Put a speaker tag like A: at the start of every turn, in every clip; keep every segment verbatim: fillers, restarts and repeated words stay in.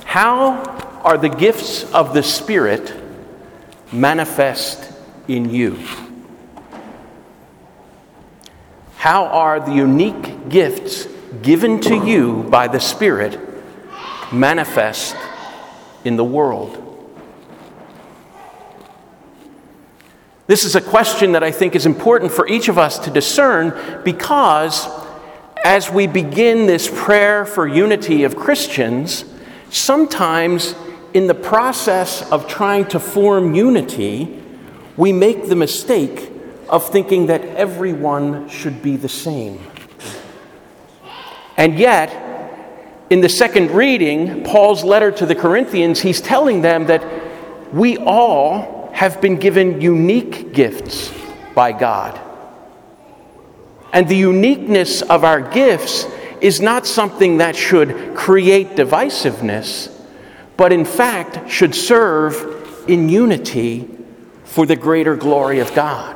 A: How are the gifts of the Spirit manifest in you? How are the unique gifts given to you by the Spirit manifest in the world? This is a question that I think is important for each of us to discern, because as we begin this prayer for unity of Christians, sometimes in the process of trying to form unity, we make the mistake of thinking that everyone should be the same. And yet, in the second reading, Paul's letter to the Corinthians, he's telling them that we all have been given unique gifts by God. And the uniqueness of our gifts is not something that should create divisiveness, but in fact should serve in unity for the greater glory of God.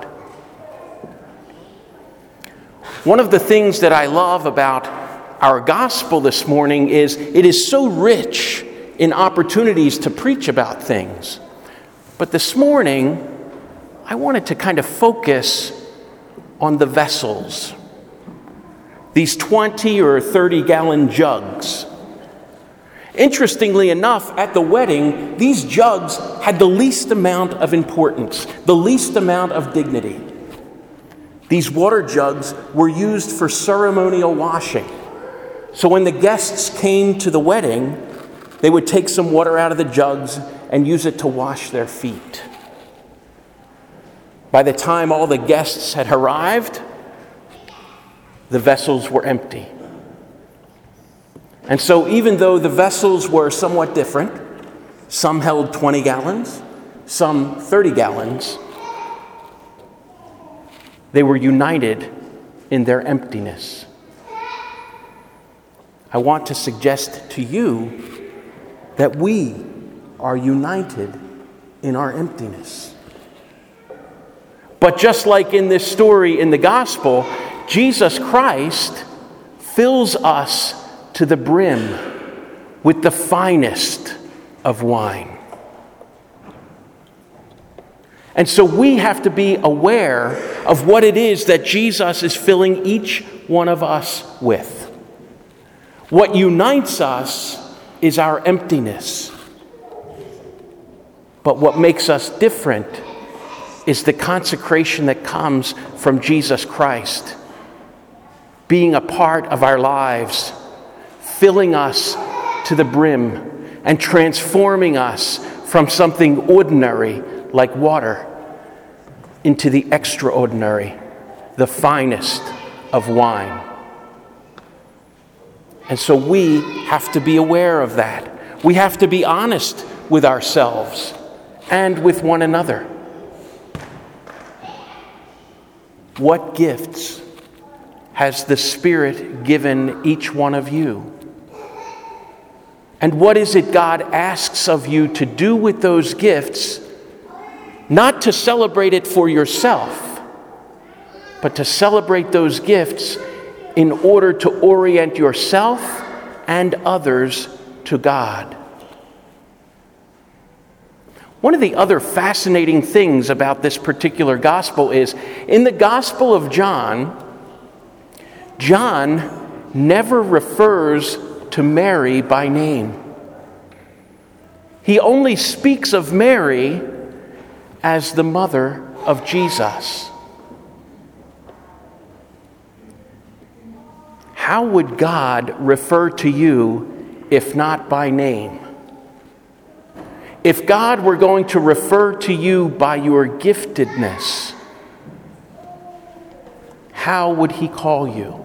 A: One of the things that I love about our gospel this morning is it is so rich in opportunities to preach about things. But this morning, I wanted to kind of focus on the vessels. These twenty or thirty gallon jugs. Interestingly enough, at the wedding, these jugs had the least amount of importance, the least amount of dignity. These water jugs were used for ceremonial washing. So when the guests came to the wedding, they would take some water out of the jugs and use it to wash their feet. By the time all the guests had arrived, the vessels were empty. And so even though the vessels were somewhat different, some held twenty gallons, some thirty gallons, they were united in their emptiness. I want to suggest to you that we are united in our emptiness. But just like in this story in the gospel, Jesus Christ fills us to the brim with the finest of wine. And so we have to be aware of what it is that Jesus is filling each one of us with. What unites us is our emptiness. But what makes us different is the consecration that comes from Jesus Christ, being a part of our lives, filling us to the brim and transforming us from something ordinary like water into the extraordinary, the finest of wine. And so we have to be aware of that. We have to be honest with ourselves and with one another. What gifts has the Spirit given each one of you? And what is it God asks of you to do with those gifts, not to celebrate it for yourself, but to celebrate those gifts in order to orient yourself and others to God? One of the other fascinating things about this particular gospel is, in the Gospel of John, John never refers to Mary by name. He only speaks of Mary as the mother of Jesus. How would God refer to you if not by name? If God were going to refer to you by your giftedness, how would He call you?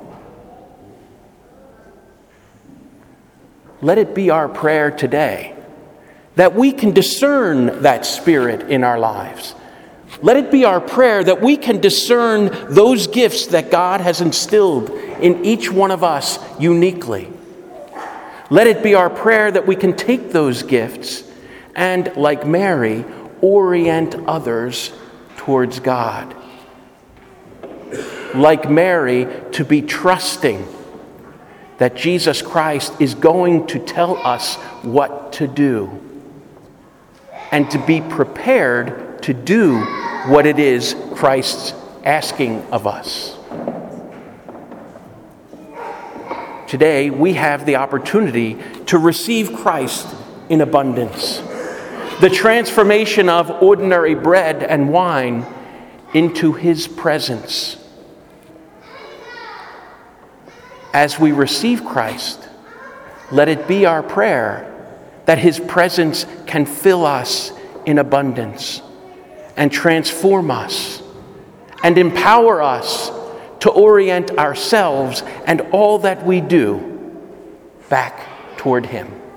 A: Let it be our prayer today that we can discern that Spirit in our lives. Let it be our prayer that we can discern those gifts that God has instilled in each one of us uniquely. Let it be our prayer that we can take those gifts and, like Mary, orient others towards God. Like Mary, to be trusting, that Jesus Christ is going to tell us what to do, and to be prepared to do what it is Christ's asking of us. Today, we have the opportunity to receive Christ in abundance, the transformation of ordinary bread and wine into his presence. As we receive Christ, let it be our prayer that his presence can fill us in abundance and transform us and empower us to orient ourselves and all that we do back toward him.